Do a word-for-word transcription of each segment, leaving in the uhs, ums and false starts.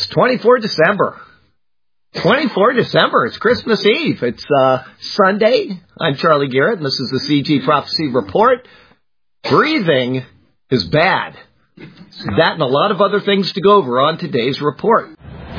twenty-fourth of December. twenty-fourth of December. It's Christmas Eve. It's uh, Sunday. I'm Charlie Garrett, and this is the C G Prophecy Report. Breathing is bad. That and a lot of other things to go over on today's report.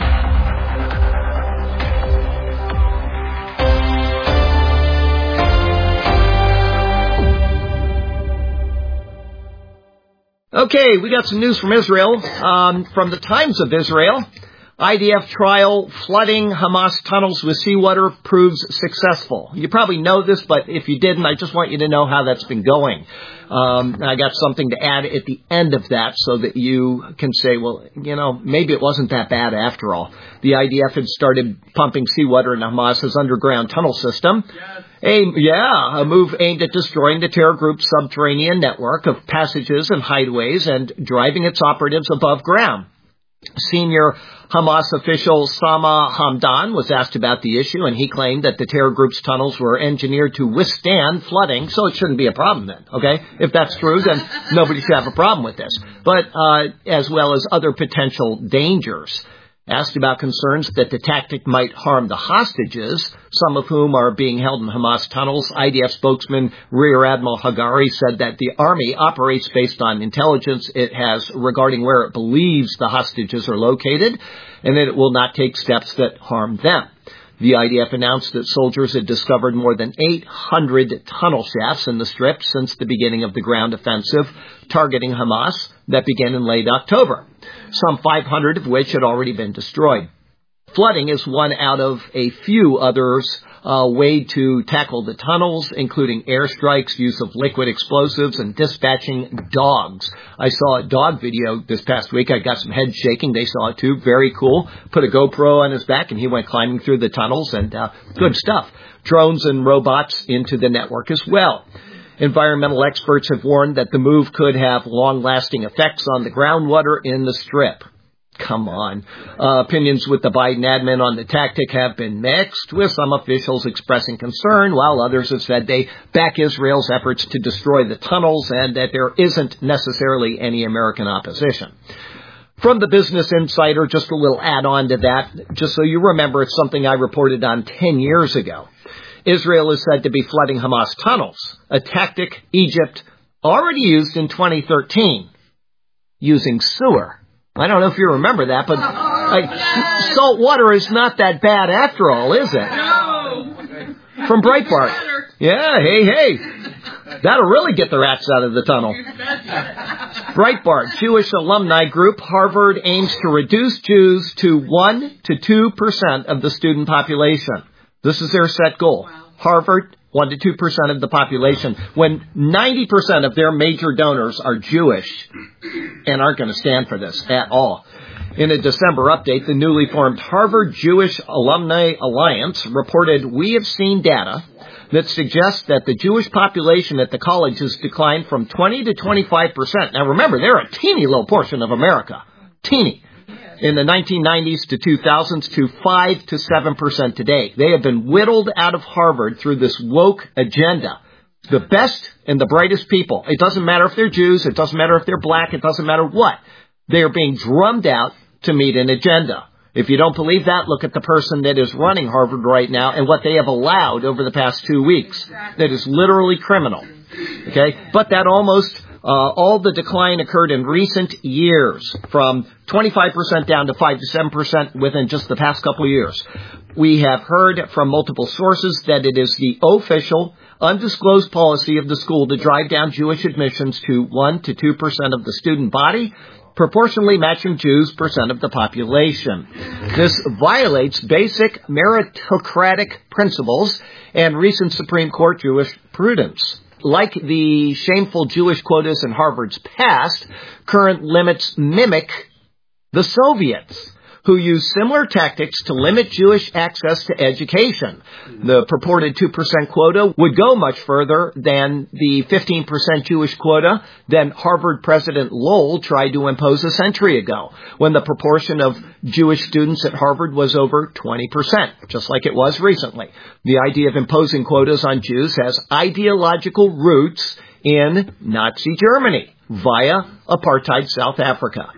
Okay, we got some news from Israel, um, from the Times of Israel. I D F trial, flooding Hamas tunnels with seawater proves successful. You probably know this, but if you didn't, I just want you to know how that's been going. Um, I got something to add at the end of that so that you can say, well, you know, maybe it wasn't that bad after all. The I D F had started pumping seawater into Hamas's underground tunnel system. Yes. A, yeah, a move aimed at destroying the terror group's subterranean network of passages and hideaways and driving its operatives above ground. Senior Hamas official Sama Hamdan was asked about the issue, and he claimed that the terror group's tunnels were engineered to withstand flooding, so it shouldn't be a problem then, okay? If that's true, then nobody should have a problem with this. But uh as well as other potential dangers. Asked about concerns that the tactic might harm the hostages, some of whom are being held in Hamas tunnels, I D F spokesman Rear Admiral Hagari said that the Army operates based on intelligence it has regarding where it believes the hostages are located, and that it will not take steps that harm them. The I D F announced that soldiers had discovered more than eight hundred tunnel shafts in the Strip since the beginning of the ground offensive targeting Hamas that began in late October, some five hundred of which had already been destroyed. Flooding is one out of a few others uh, way to tackle the tunnels, including airstrikes, use of liquid explosives, and dispatching dogs. I saw a dog video this past week. I got some head shaking. They saw it too. Very cool. Put a GoPro on his back, and he went climbing through the tunnels, and uh, good stuff. Drones and robots into the network as well. Environmental experts have warned that the move could have long-lasting effects on the groundwater in the Strip. Come on. Uh, opinions with the Biden admin on the tactic have been mixed, with some officials expressing concern, while others have said they back Israel's efforts to destroy the tunnels and that there isn't necessarily any American opposition. From the Business Insider, just a little add-on to that, just so you remember, it's something I reported on ten years ago. Israel is said to be flooding Hamas tunnels, a tactic Egypt already used in twenty thirteen, using sewer. I don't know if you remember that, but like, salt water is not that bad after all, is it? No. From Breitbart. Yeah, hey, hey. That'll really get the rats out of the tunnel. Breitbart, Jewish alumni group, Harvard aims to reduce Jews to one to two percent of the student population. This is their set goal. Harvard, one to two percent of the population, when ninety percent of their major donors are Jewish and aren't going to stand for this at all. In a December update, the newly formed Harvard Jewish Alumni Alliance reported, "We have seen data that suggests that the Jewish population at the college has declined from twenty to twenty-five percent. Now remember, they're a teeny little portion of America. Teeny. In the nineteen nineties to two thousands to five to seven percent today. They have been whittled out of Harvard through this woke agenda. The best and the brightest people. It doesn't matter if they're Jews. It doesn't matter if they're black. It doesn't matter what. They are being drummed out to meet an agenda. If you don't believe that, look at the person that is running Harvard right now and what they have allowed over the past two weeks. That is literally criminal. Okay? But that almost... Uh, all the decline occurred in recent years, from twenty-five percent down to five to seven percent within just the past couple of years. We have heard from multiple sources that it is the official, undisclosed policy of the school to drive down Jewish admissions to one to two percent of the student body, proportionally matching Jews' percent of the population. This violates basic meritocratic principles and recent Supreme Court Jewish prudence. Like the shameful Jewish quotas in Harvard's past, current limits mimic the Soviets, who used similar tactics to limit Jewish access to education. The purported two percent quota would go much further than the fifteen percent Jewish quota that Harvard President Lowell tried to impose a century ago, when the proportion of Jewish students at Harvard was over twenty percent, just like it was recently. The idea of imposing quotas on Jews has ideological roots in Nazi Germany via apartheid South Africa.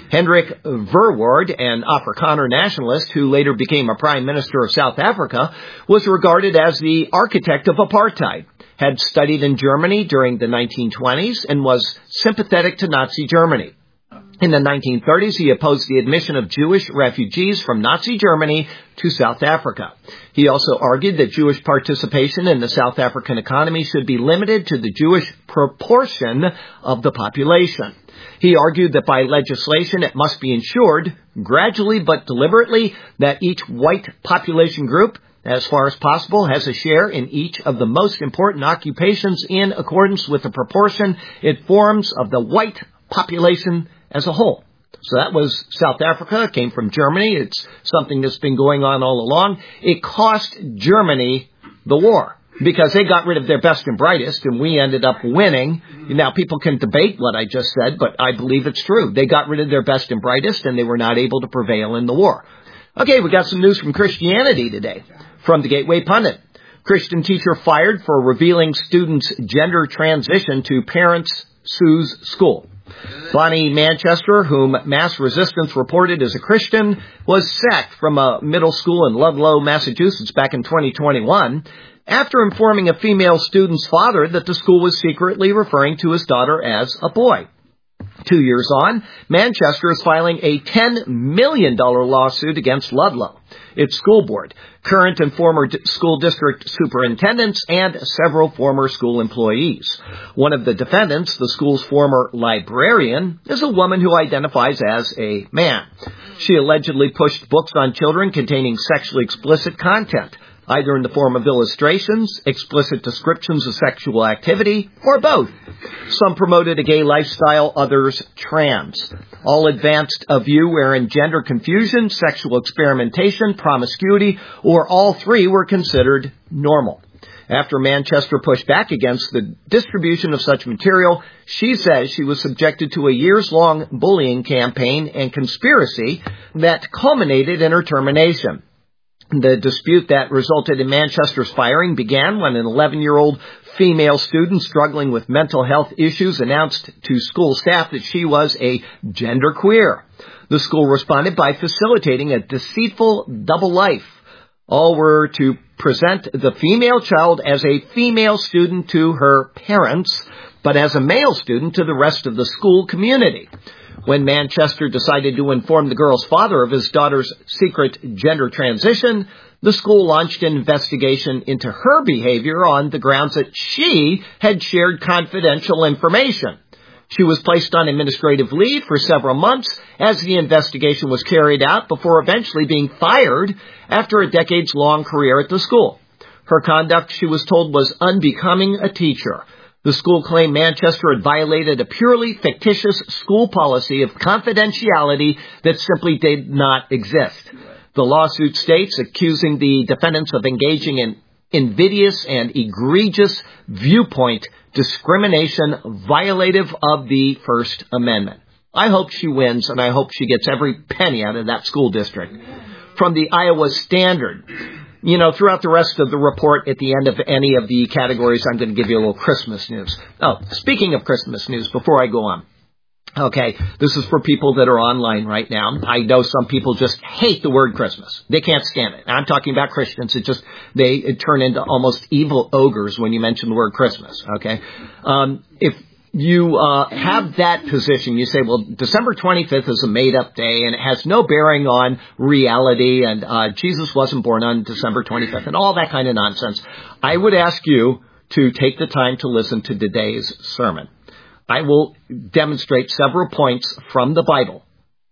Hendrik Verwoerd, an Afrikaner nationalist who later became a prime minister of South Africa, was regarded as the architect of apartheid, had studied in Germany during the nineteen twenties, and was sympathetic to Nazi Germany. In the nineteen thirties, he opposed the admission of Jewish refugees from Nazi Germany to South Africa. He also argued that Jewish participation in the South African economy should be limited to the Jewish proportion of the population. He argued that by legislation it must be ensured, gradually but deliberately, that each white population group, as far as possible, has a share in each of the most important occupations in accordance with the proportion it forms of the white population as a whole. So that was South Africa. It came from Germany. It's something that's been going on all along. It cost Germany the war because they got rid of their best and brightest, and we ended up winning. Now, people can debate what I just said, but I believe it's true. They got rid of their best and brightest, and they were not able to prevail in the war. Okay, we got some news from Christianity today from the Gateway Pundit. Christian teacher fired for revealing students' gender transition to parents sues school. Bonnie Manchester, whom Mass Resistance reported as a Christian, was sacked from a middle school in Ludlow, Massachusetts back in twenty twenty-one after informing a female student's father that the school was secretly referring to his daughter as a boy. Two years on, Manchester is filing a ten million dollars lawsuit against Ludlow, its school board, current and former d- school district superintendents, and several former school employees. One of the defendants, the school's former librarian, is a woman who identifies as a man. She allegedly pushed books on children containing sexually explicit content, either in the form of illustrations, explicit descriptions of sexual activity, or both. Some promoted a gay lifestyle, others trans. All advanced a view wherein gender confusion, sexual experimentation, promiscuity, or all three were considered normal. After Manchester pushed back against the distribution of such material, she says she was subjected to a years-long bullying campaign and conspiracy that culminated in her termination. The dispute that resulted in Manchester's firing began when an eleven-year-old female student struggling with mental health issues announced to school staff that she was a genderqueer. The school responded by facilitating a deceitful double life. All were to present the female child as a female student to her parents, but as a male student to the rest of the school community. When Manchester decided to inform the girl's father of his daughter's secret gender transition, the school launched an investigation into her behavior on the grounds that she had shared confidential information. She was placed on administrative leave for several months as the investigation was carried out before eventually being fired after a decades-long career at the school. Her conduct, she was told, was unbecoming a teacher. The school claimed Manchester had violated a purely fictitious school policy of confidentiality that simply did not exist. The lawsuit states, accusing the defendants of engaging in invidious and egregious viewpoint discrimination violative of the First Amendment. I hope she wins, and I hope she gets every penny out of that school district. From the Iowa Standard. You know, throughout the rest of the report, at the end of any of the categories, I'm going to give you a little Christmas news. Oh, speaking of Christmas news, before I go on. Okay, this is for people that are online right now. I know some people just hate the word Christmas. They can't stand it. I'm talking about Christians. It just, they it turn into almost evil ogres when you mention the word Christmas. Okay, um, if you uh have that position, you say, well, December twenty-fifth is a made-up day, and it has no bearing on reality, and uh Jesus wasn't born on December twenty-fifth, and all that kind of nonsense. I would ask you to take the time to listen to today's sermon. I will demonstrate several points from the Bible,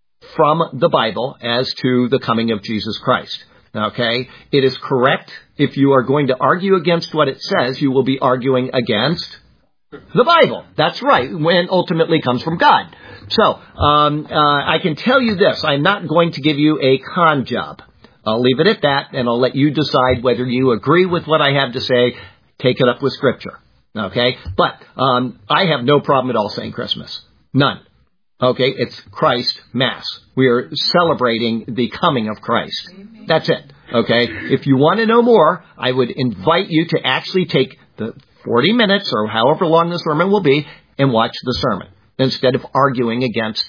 from the Bible as to the coming of Jesus Christ. Okay? It is correct. If you are going to argue against what it says, you will be arguing against the Bible. That's right, when ultimately comes from God. So, um, uh, I can tell you this. I'm not going to give you a con job. I'll leave it at that, and I'll let you decide whether you agree with what I have to say. Take it up with Scripture. Okay? But um, I have no problem at all saying Christmas. None. Okay? It's Christ Mass. We are celebrating the coming of Christ. That's it. Okay? If you want to know more, I would invite you to actually take the forty minutes or however long the sermon will be and watch the sermon instead of arguing against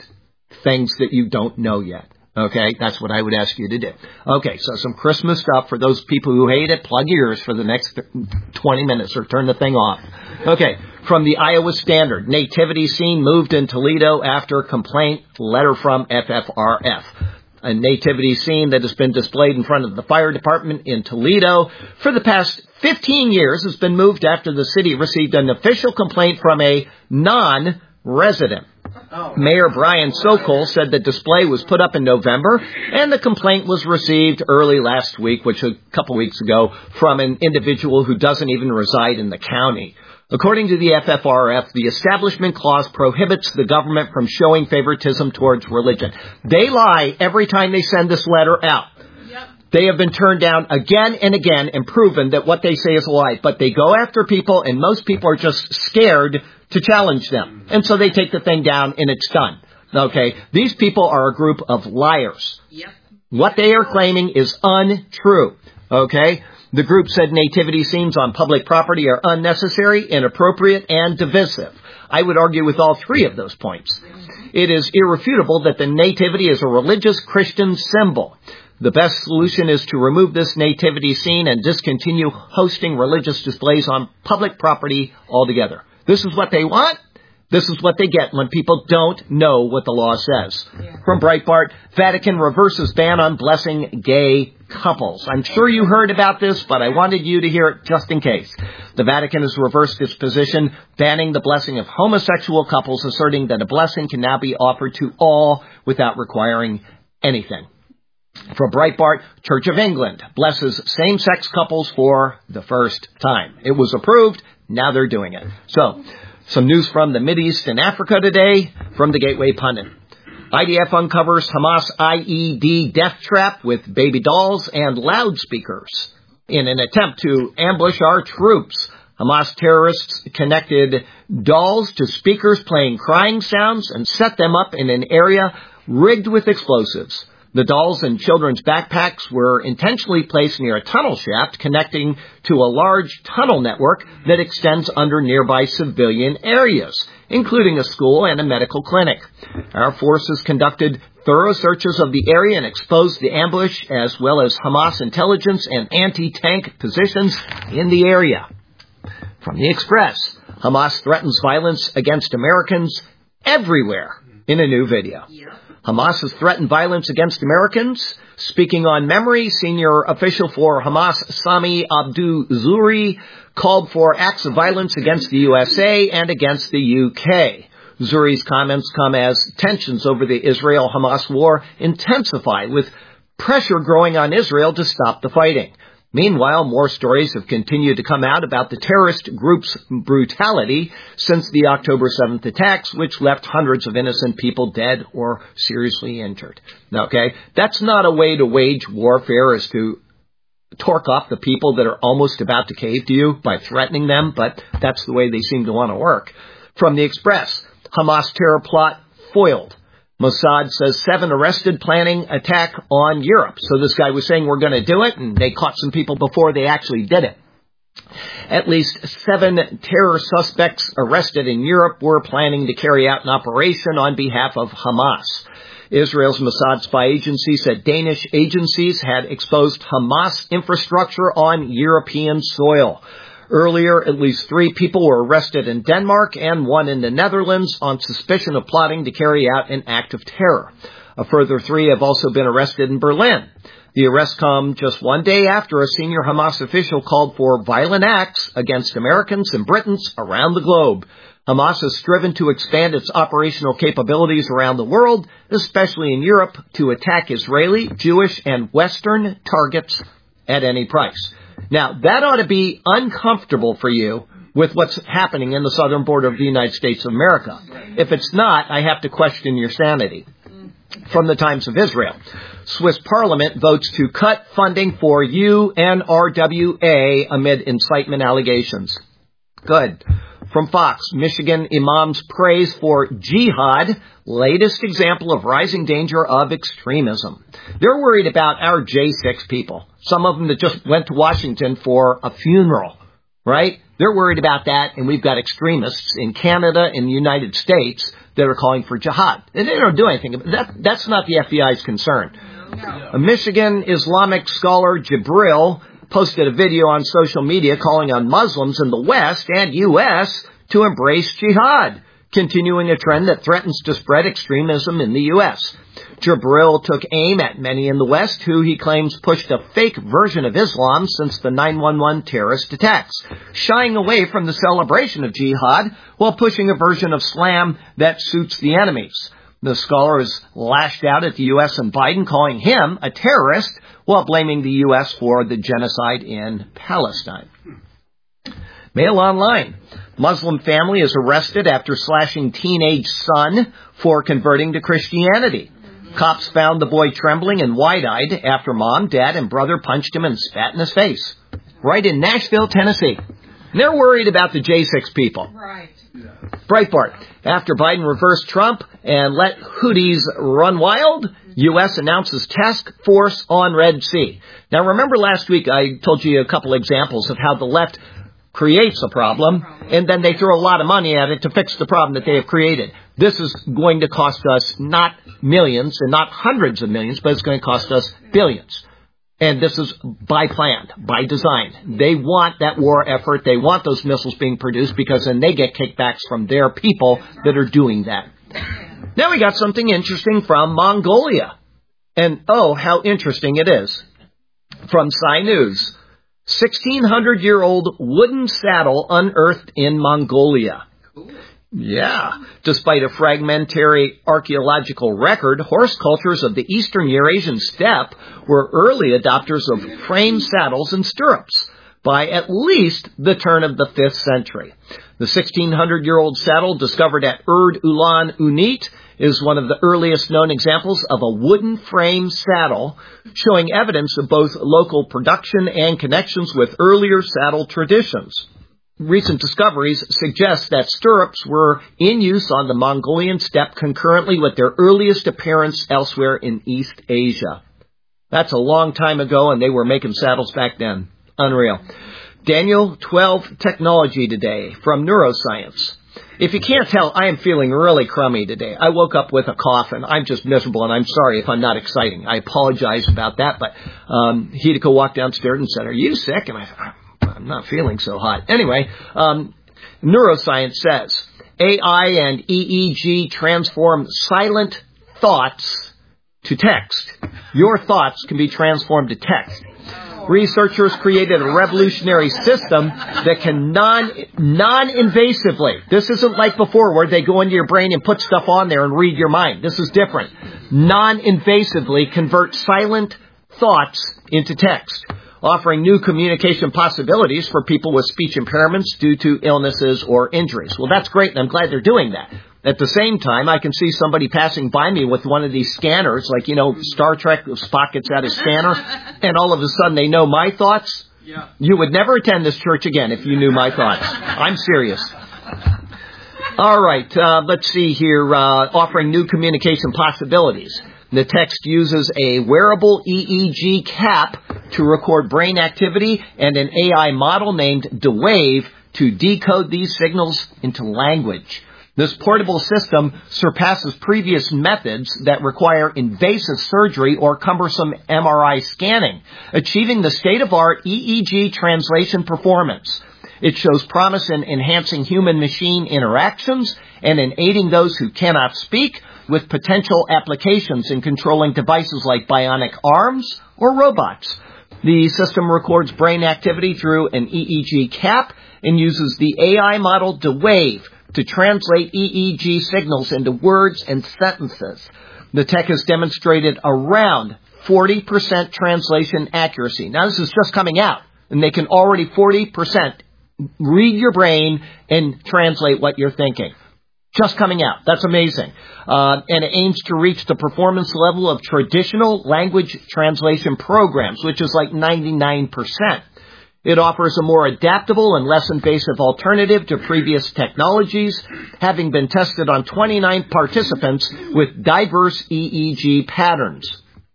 things that you don't know yet. Okay, that's what I would ask you to do. Okay, so some Christmas stuff for those people who hate it. Plug your ears for the next twenty minutes or turn the thing off. Okay, from the Iowa Standard, nativity scene moved in Toledo after complaint, letter from F F R F. A nativity scene that has been displayed in front of the fire department in Toledo for the past fifteen years has been moved after the city received an official complaint from a non-resident. Oh. Mayor Brian Sokol said the display was put up in November, and the complaint was received early last week, which was a couple weeks ago, from an individual who doesn't even reside in the county. According to the F F R F, the Establishment Clause prohibits the government from showing favoritism towards religion. They lie every time they send this letter out. Yep. They have been turned down again and again and proven that what they say is a lie. But they go after people, and most people are just scared to challenge them. And so they take the thing down, and it's done. Okay? These people are a group of liars. Yep. What they are claiming is untrue. Okay? The group said nativity scenes on public property are unnecessary, inappropriate, and divisive. I would argue with all three of those points. It is irrefutable that the nativity is a religious Christian symbol. The best solution is to remove this nativity scene and discontinue hosting religious displays on public property altogether. This is what they want. This is what they get when people don't know what the law says. Yeah. From Breitbart, Vatican reverses ban on blessing gay couples. I'm sure you heard about this, but I wanted you to hear it just in case. The Vatican has reversed its position, banning the blessing of homosexual couples, asserting that a blessing can now be offered to all without requiring anything. From Breitbart, Church of England blesses same-sex couples for the first time. It was approved. Now they're doing it. So, some news from the Mideast and Africa today from the Gateway Pundit. I D F uncovers Hamas I E D death trap with baby dolls and loudspeakers. In an attempt to ambush our troops, Hamas terrorists connected dolls to speakers playing crying sounds and set them up in an area rigged with explosives. The dolls and children's backpacks were intentionally placed near a tunnel shaft connecting to a large tunnel network that extends under nearby civilian areas, including a school and a medical clinic. Our forces conducted thorough searches of the area and exposed the ambush, as well as Hamas intelligence and anti-tank positions in the area. From the Express, Hamas threatens violence against Americans everywhere in a new video. Hamas has threatened violence against Americans. Speaking on memory, senior official for Hamas, Sami Abu Zuhri, called for acts of violence against the U S A and against the U K. Zuhri's comments come as tensions over the Israel-Hamas war intensify, with pressure growing on Israel to stop the fighting. Meanwhile, more stories have continued to come out about the terrorist group's brutality since the October seventh attacks, which left hundreds of innocent people dead or seriously injured. Okay? That's not a way to wage warfare, is to torque off the people that are almost about to cave to you by threatening them, but that's the way they seem to want to work. From the Express, Hamas terror plot foiled. Mossad says seven arrested planning attack on Europe. So this guy was saying we're going to do it, and they caught some people before they actually did it. At least seven terror suspects arrested in Europe were planning to carry out an operation on behalf of Hamas. Israel's Mossad spy agency said Danish agencies had exposed Hamas infrastructure on European soil. Earlier, at least three people were arrested in Denmark and one in the Netherlands on suspicion of plotting to carry out an act of terror. A further three have also been arrested in Berlin. The arrests come just one day after a senior Hamas official called for violent acts against Americans and Britons around the globe. Hamas has striven to expand its operational capabilities around the world, especially in Europe, to attack Israeli, Jewish, and Western targets at any price. Now, that ought to be uncomfortable for you with what's happening in the southern border of the United States of America. If it's not, I have to question your sanity. From the Times of Israel, Swiss Parliament votes to cut funding for U N R W A amid incitement allegations. Good. From Fox, Michigan imams praise for jihad, latest example of rising danger of extremism. They're worried about our J six people. Some of them that just went to Washington for a funeral, right? They're worried about that, and we've got extremists in Canada and the United States that are calling for jihad. And they don't do anything. That, that's not the F B I's concern. No. A Michigan Islamic scholar, Jibril, posted a video on social media calling on Muslims in the West and U S to embrace jihad, continuing a trend that threatens to spread extremism in the U S. Jibril took aim at many in the West who he claims pushed a fake version of Islam since the nine one one terrorist attacks, shying away from the celebration of jihad while pushing a version of Islam that suits the enemies. The scholar has lashed out at the U S and Biden, calling him a terrorist while blaming the U S for the genocide in Palestine. Mail Online. Muslim family is arrested after slashing teenage son for converting to Christianity. Cops found the boy trembling and wide-eyed after mom, dad, and brother punched him and spat in his face. Right in Nashville, Tennessee. And they're worried about the J six people. Right. Breitbart. After Biden reversed Trump and let Houthis run wild, U S announces task force on Red Sea. Now, remember last week I told you a couple examples of how the left creates a problem, and then they throw a lot of money at it to fix the problem that they have created. This is going to cost us not millions and not hundreds of millions, but it's going to cost us billions. And this is by plan, by design. They want that war effort. They want those missiles being produced because then they get kickbacks from their people that are doing that. Now we got something interesting from Mongolia. And oh, how interesting it is. From Sci News. sixteen hundred year old wooden saddle unearthed in Mongolia. Yeah. Despite a fragmentary archaeological record, horse cultures of the eastern Eurasian steppe were early adopters of frame saddles and stirrups by at least the turn of the fifth century. The sixteen hundred year old saddle discovered at Erd Ulan Unit is one of the earliest known examples of a wooden frame saddle, showing evidence of both local production and connections with earlier saddle traditions. Recent discoveries suggest that stirrups were in use on the Mongolian steppe concurrently with their earliest appearance elsewhere in East Asia. That's a long time ago, and they were making saddles back then. Unreal. Daniel twelve Technology Today from Neuroscience. If you can't tell, I am feeling really crummy today. I woke up with a cough, and I'm just miserable, and I'm sorry if I'm not exciting. I apologize about that, but um, Hideko walked downstairs and said, "Are you sick?" And I I'm not feeling so hot. Anyway, um, Neuroscience says, A I and E E G transform silent thoughts to text. Your thoughts can be transformed to text. Researchers created a revolutionary system that can non, non-invasively, this isn't like before where they go into your brain and put stuff on there and read your mind. This is different. Non-invasively convert silent thoughts into text, offering new communication possibilities for people with speech impairments due to illnesses or injuries. Well, that's great, and I'm glad they're doing that. At the same time, I can see somebody passing by me with one of these scanners, like, you know, Star Trek, Spock gets out his scanner, and all of a sudden they know my thoughts. Yeah. You would never attend this church again if you knew my thoughts. I'm serious. All right, uh, let's see here, uh, offering new communication possibilities. The text uses a wearable E E G cap to record brain activity and an A I model named DeWave to decode these signals into language. This portable system surpasses previous methods that require invasive surgery or cumbersome M R I scanning, achieving the state-of-art E E G translation performance. It shows promise in enhancing human-machine interactions and in aiding those who cannot speak, with potential applications in controlling devices like bionic arms or robots. The system records brain activity through an E E G cap and uses the A I model DeWave to translate E E G signals into words and sentences. The tech has demonstrated around forty percent translation accuracy. Now, this is just coming out, and they can already forty percent read your brain and translate what you're thinking. Just coming out. That's amazing. Uh, and it aims to reach the performance level of traditional language translation programs, which is like ninety-nine percent. It offers a more adaptable and less invasive alternative to previous technologies, having been tested on twenty-nine participants with diverse E E G patterns.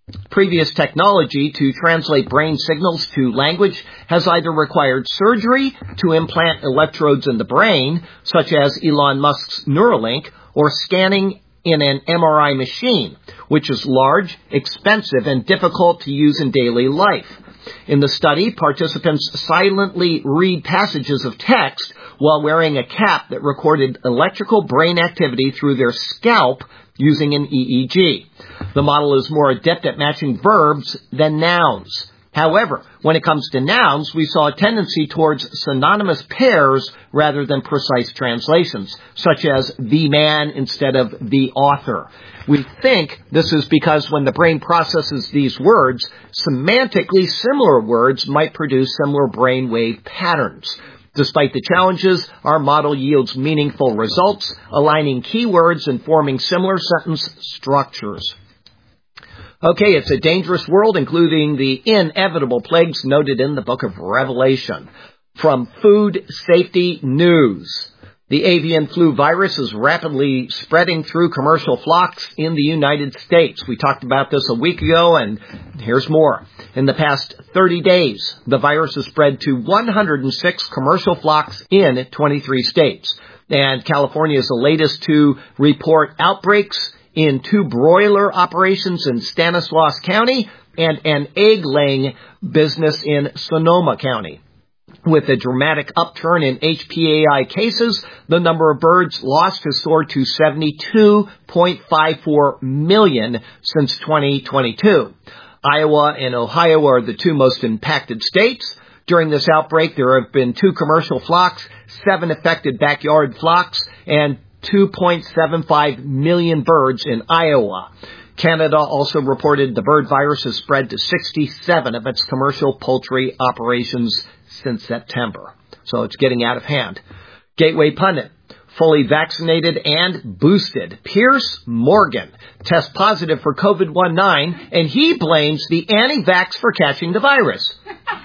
Previous technology to translate brain signals to language has either required surgery to implant electrodes in the brain, such as Elon Musk's Neuralink, or scanning in an M R I machine, which is large, expensive, and difficult to use in daily life. In the study, participants silently read passages of text while wearing a cap that recorded electrical brain activity through their scalp using an E E G. The model is more adept at matching verbs than nouns. However, when it comes to nouns, we saw a tendency towards synonymous pairs rather than precise translations, such as the man instead of the author. We think this is because when the brain processes these words, semantically similar words might produce similar brainwave patterns. Despite the challenges, our model yields meaningful results, aligning keywords and forming similar sentence structures. Okay, it's a dangerous world, including the inevitable plagues noted in the book of Revelation. From Food Safety News. The avian flu virus is rapidly spreading through commercial flocks in the United States. We talked about this a week ago, and here's more. In the past thirty days, the virus has spread to one hundred six commercial flocks in twenty-three states. And California is the latest to report outbreaks in two broiler operations in Stanislaus County and an egg-laying business in Sonoma County. With a dramatic upturn in H P A I cases, the number of birds lost has soared to seventy-two point five four million since twenty twenty-two. Iowa and Ohio are the two most impacted states. During this outbreak, there have been two commercial flocks, seven affected backyard flocks, and two point seven five million birds in Iowa. Canada also reported the bird virus has spread to sixty-seven of its commercial poultry operations since September. So it's getting out of hand. Gateway Pundit, fully vaccinated and boosted. Piers Morgan tests positive for COVID nineteen, and he blames the anti-vax for catching the virus.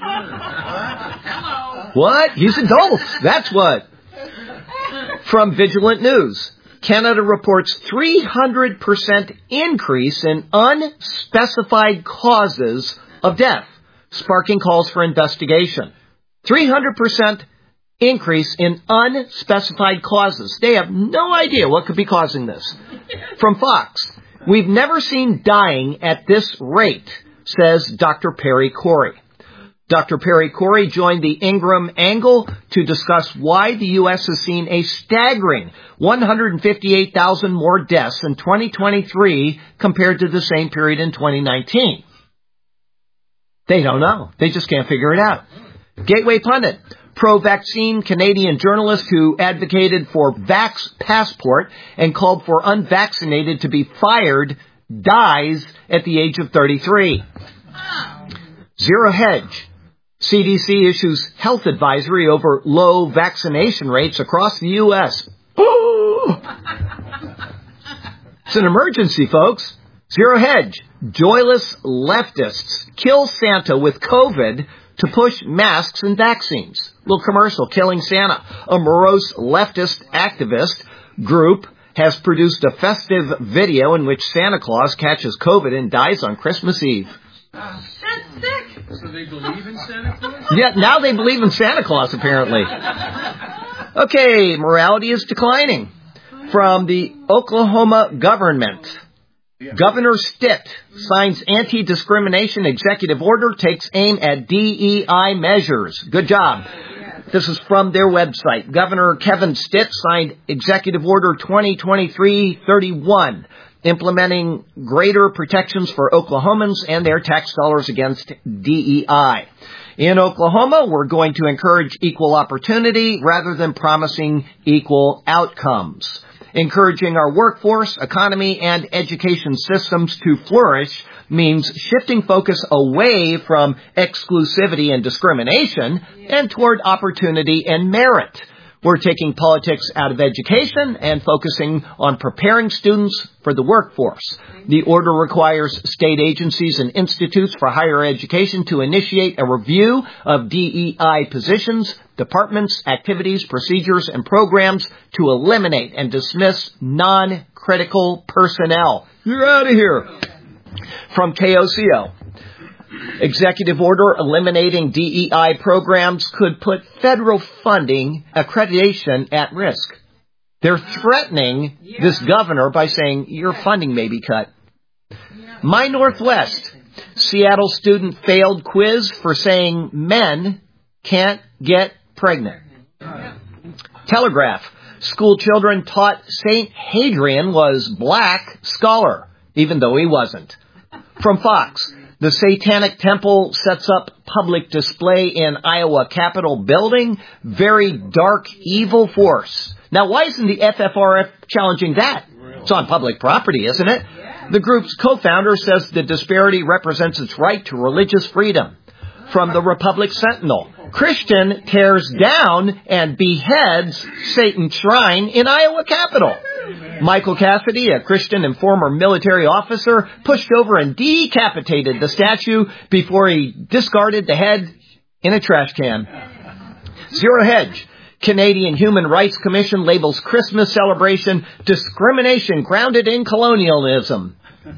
What? He's adult. That's what. From Vigilant News, Canada reports three hundred percent increase in unspecified causes of death, sparking calls for investigation. three hundred percent increase in unspecified causes. They have no idea what could be causing this. From Fox, we've never seen dying at this rate, says Doctor Perry Corey. Doctor Perry Corey joined the Ingram Angle to discuss why the U S has seen a staggering one hundred fifty-eight thousand more deaths in twenty twenty-three compared to the same period in twenty nineteen. They don't know. They just can't figure it out. Gateway Pundit, pro-vaccine Canadian journalist who advocated for Vax Passport and called for unvaccinated to be fired, dies at the age of thirty-three. Zero Hedge. C D C issues health advisory over low vaccination rates across the U S It's an emergency, folks. Zero Hedge. Joyless leftists kill Santa with COVID to push masks and vaccines. Little commercial, Killing Santa. A morose leftist activist group has produced a festive video in which Santa Claus catches COVID and dies on Christmas Eve. That's sick. So they believe in Santa Claus? Yeah, now they believe in Santa Claus, apparently. Okay, morality is declining. From the Oklahoma government. Yeah. Governor Stitt signs anti-discrimination executive order, takes aim at D E I measures. Good job. This is from their website. Governor Kevin Stitt signed Executive Order twenty twenty-three thirty-one, implementing greater protections for Oklahomans and their tax dollars against D E I. In Oklahoma, we're going to encourage equal opportunity rather than promising equal outcomes. Encouraging our workforce, economy, and education systems to flourish means shifting focus away from exclusivity and discrimination and toward opportunity and merit. We're taking politics out of education and focusing on preparing students for the workforce. The order requires state agencies and institutes for higher education to initiate a review of D E I positions, departments, activities, procedures, and programs to eliminate and dismiss non-critical personnel. You're out of here. From K O C O. Executive order eliminating D E I programs could put federal funding accreditation at risk. They're threatening yeah. this governor by saying your funding may be cut. Yeah. My Northwest. Seattle student failed quiz for saying men can't get pregnant. Yeah. Telegraph. School children taught Saint Hadrian was black scholar, even though he wasn't. From Fox. The Satanic Temple sets up public display in Iowa Capitol building. Very dark, evil force. Now, why isn't the F F R F challenging that? It's on public property, isn't it? The group's co-founder says the disparity represents its right to religious freedom. From the Republic Sentinel, Christian tears down and beheads Satan's shrine in Iowa Capitol. Michael Cassidy, a Christian and former military officer, pushed over and decapitated the statue before he discarded the head in a trash can. Zero Hedge. Canadian Human Rights Commission labels Christmas celebration discrimination grounded in colonialism.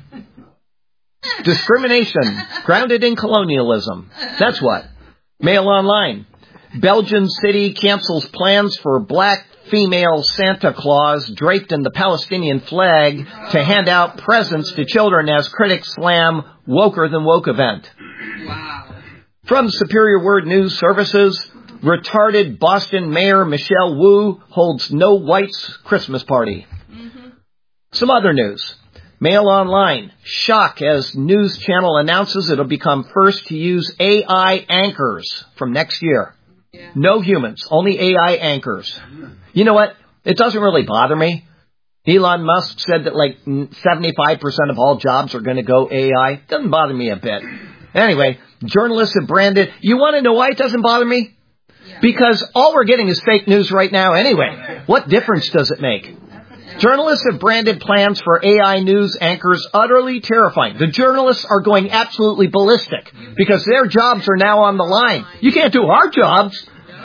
Discrimination grounded in colonialism. That's what. Mail Online. Belgian city cancels plans for black female Santa Claus draped in the Palestinian flag to hand out presents to children as critics slam woker than woke event. Wow. From Superior Word News Services, retarded Boston Mayor Michelle Wu holds no whites Christmas party. Mm-hmm. Some other news. Mail Online. Shock as news channel announces it'll become first to use A I anchors from next year. Yeah. No humans, only A I anchors. You know what? It doesn't really bother me. Elon Musk said that like seventy-five percent of all jobs are going to go A I. Doesn't bother me a bit. Anyway, journalists have branded. You want to know why it doesn't bother me? Yeah. Because all we're getting is fake news right now anyway. What difference does it make? Journalists have branded plans for A I news anchors utterly terrifying. The journalists are going absolutely ballistic because their jobs are now on the line. You can't do our jobs.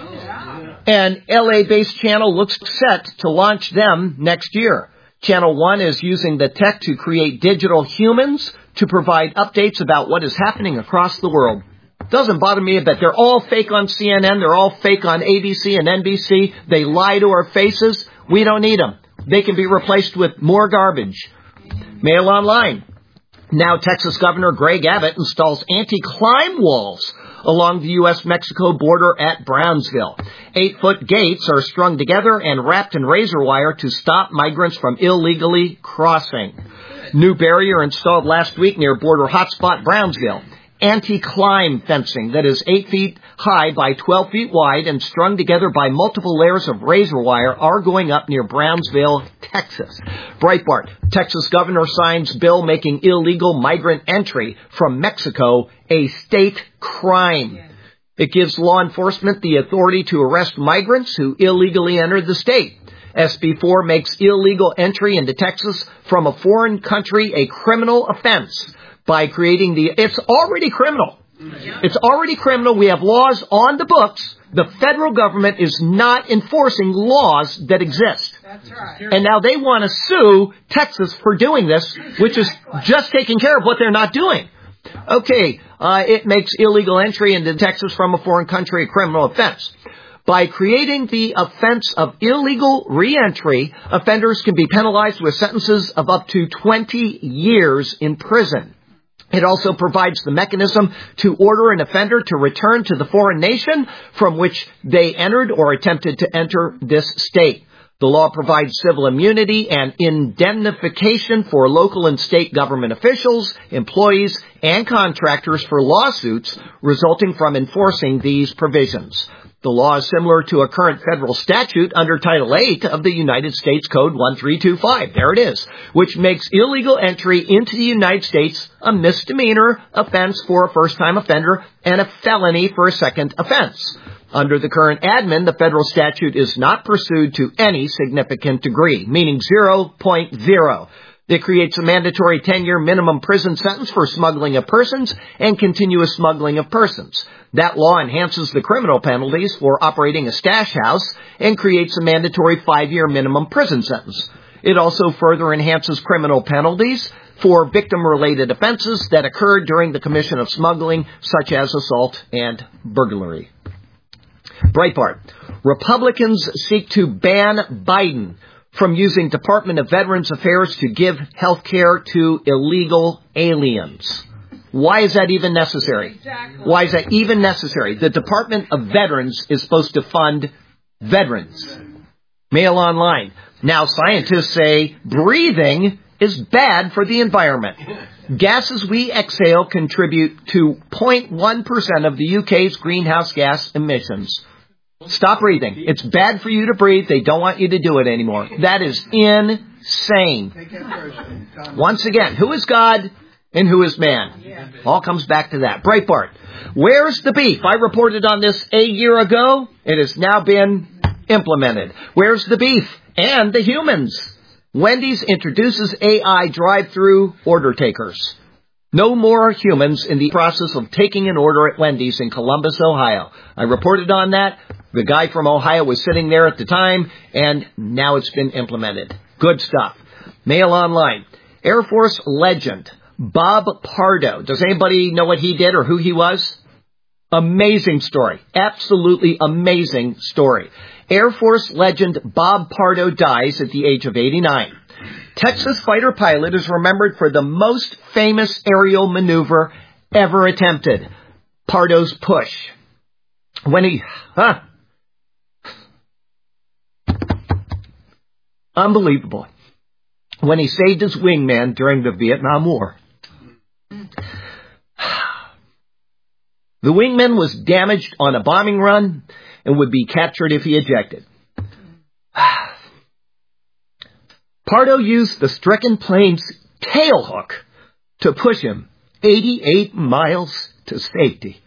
An L A-based channel looks set to launch them next year. Channel One is using the tech to create digital humans to provide updates about what is happening across the world. Doesn't bother me a bit. They're all fake on C N N. They're all fake on A B C and N B C. They lie to our faces. We don't need them. They can be replaced with more garbage. Mail Online. Now Texas Governor Greg Abbott installs anti-climb walls along the U S Mexico border at Brownsville. Eight-foot gates are strung together and wrapped in razor wire to stop migrants from illegally crossing. New barrier installed last week near border hotspot Brownsville. Anti-climb fencing that is eight feet high by twelve feet wide and strung together by multiple layers of razor wire are going up near Brownsville, Texas. Breitbart. Texas governor signs bill making illegal migrant entry from Mexico a state crime. It gives law enforcement the authority to arrest migrants who illegally entered the state. S B four makes illegal entry into Texas from a foreign country a criminal offense. By creating the, it's already criminal. It's already criminal. We have laws on the books. The federal government is not enforcing laws that exist. That's right. And now they want to sue Texas for doing this, which is just taking care of what they're not doing. Okay, uh, it makes illegal entry into Texas from a foreign country a criminal offense. By creating the offense of illegal reentry, offenders can be penalized with sentences of up to twenty years in prison. It also provides the mechanism to order an offender to return to the foreign nation from which they entered or attempted to enter this state. The law provides civil immunity and indemnification for local and state government officials, employees, and contractors for lawsuits resulting from enforcing these provisions. The law is similar to a current federal statute under Title eight of the United States Code one three two five. There it is, which makes illegal entry into the United States a misdemeanor offense for a first-time offender and a felony for a second offense. Under the current admin, the federal statute is not pursued to any significant degree, meaning zero point zero. It creates a mandatory ten-year minimum prison sentence for smuggling of persons and continuous smuggling of persons. That law enhances the criminal penalties for operating a stash house and creates a mandatory five-year minimum prison sentence. It also further enhances criminal penalties for victim-related offenses that occurred during the commission of smuggling, such as assault and burglary. Breitbart. Republicans seek to ban Biden from using Department of Veterans Affairs to give health care to illegal aliens. Why is that even necessary? Exactly. Why is that even necessary? The Department of Veterans is supposed to fund veterans. Mail Online. Now scientists say breathing is bad for the environment. Gases we exhale contribute to zero point one percent of the U K's greenhouse gas emissions. Stop breathing. It's bad for you to breathe. They don't want you to do it anymore. That is insane. Once again, who is God and who is man? All comes back to that. Breitbart. Where's the beef? I reported on this a year ago. It has now been implemented. Where's the beef? And the humans. Wendy's introduces A I drive-through order takers. No more humans in the process of taking an order at Wendy's in Columbus, Ohio. I reported on that. The guy from Ohio was sitting there at the time, and now it's been implemented. Good stuff. Mail Online. Air Force legend Bob Pardo. Does anybody know what he did or who he was? Amazing story. Absolutely amazing story. Air Force legend Bob Pardo dies at the age of eighty-nine. Texas fighter pilot is remembered for the most famous aerial maneuver ever attempted, Pardo's push. When he... Huh, unbelievable. When he saved his wingman during the Vietnam War. The wingman was damaged on a bombing run and would be captured if he ejected. Pardo used the stricken plane's tailhook to push him eighty-eight miles to safety.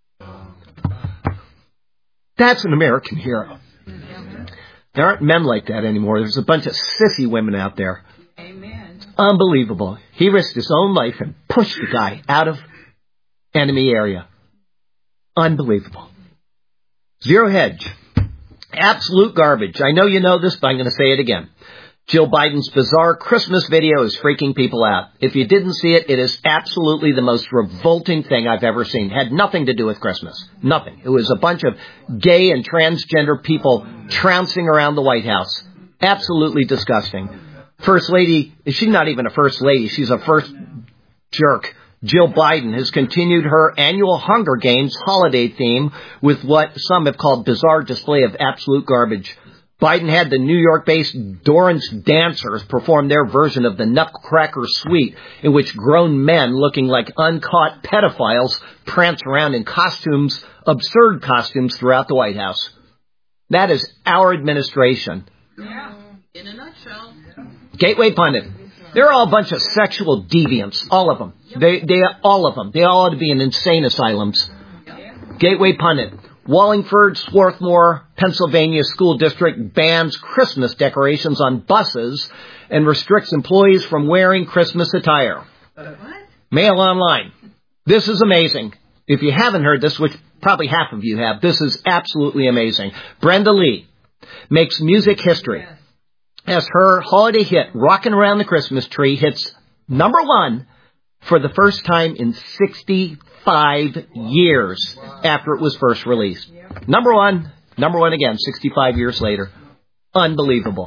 That's an American hero. There aren't men like that anymore. There's a bunch of sissy women out there. Amen. Unbelievable. He risked his own life and pushed the guy out of enemy area. Unbelievable. Zero Hedge. Absolute garbage. I know you know this, but I'm going to say it again. Jill Biden's bizarre Christmas video is freaking people out. If you didn't see it, it is absolutely the most revolting thing I've ever seen. It had nothing to do with Christmas. Nothing. It was a bunch of gay and transgender people trouncing around the White House. Absolutely disgusting. First Lady, she's not even a First Lady. She's a first jerk. Jill Biden has continued her annual Hunger Games holiday theme with what some have called bizarre display of absolute garbage. Biden had the New York-based Dorrance Dancers perform their version of the Nutcracker Suite, in which grown men looking like uncaught pedophiles prance around in costumes, absurd costumes throughout the White House. That is our administration. Yeah, in a nutshell. Gateway Pundit. They're all a bunch of sexual deviants, all of them. They, they, all of them. They all ought to be in insane asylums. Gateway Pundit. Wallingford, Swarthmore, Pennsylvania School District bans Christmas decorations on buses and restricts employees from wearing Christmas attire. What? Mail Online. This is amazing. If you haven't heard this, which probably half of you have, this is absolutely amazing. Brenda Lee makes music history Yes. as her holiday hit, Rockin' Around the Christmas Tree, hits number one for the first time in sixty-five years after it was first released. Number one, number one again, sixty-five years later. Unbelievable.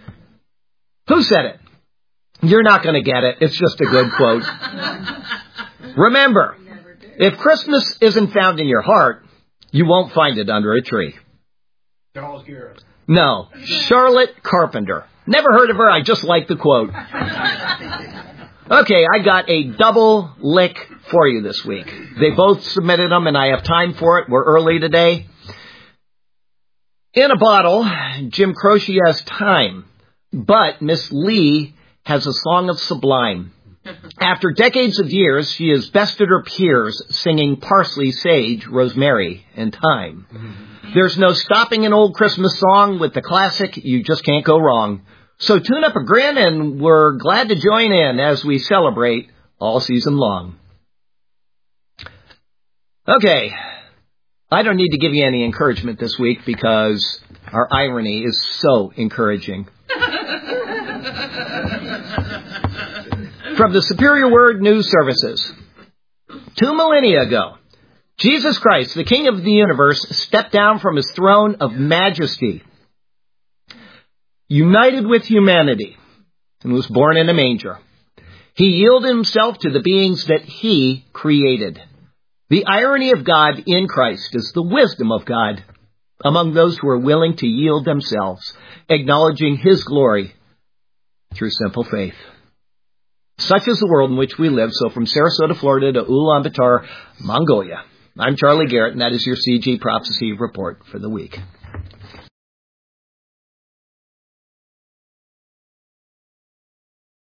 Who said it? You're not going to get it. It's just a good quote. Remember, if Christmas isn't found in your heart, you won't find it under a tree. Charles Garrett. No, Charlotte Carpenter. Never heard of her. I just like the quote. Okay, I got a double lick for you this week. They both submitted them, and I have time for it. We're early today. In a bottle, Jim Croce has time, but Miss Lee has a song of sublime. After decades of years, she has bested her peers singing parsley, sage, rosemary, and thyme. There's no stopping an old Christmas song with the classic. You just can't go wrong. So tune up a grin, and we're glad to join in as we celebrate all season long. Okay, I don't need to give you any encouragement this week because our irony is so encouraging. From the Superior Word News Services. Two millennia ago, Jesus Christ, the King of the universe, stepped down from his throne of majesty, united with humanity, and was born in a manger. He yielded himself to the beings that he created. The irony of God in Christ is the wisdom of God among those who are willing to yield themselves, acknowledging his glory through simple faith. Such is the world in which we live. So from Sarasota, Florida to Ulaanbaatar, Mongolia, I'm Charlie Garrett, and that is your C G Prophecy Report for the week.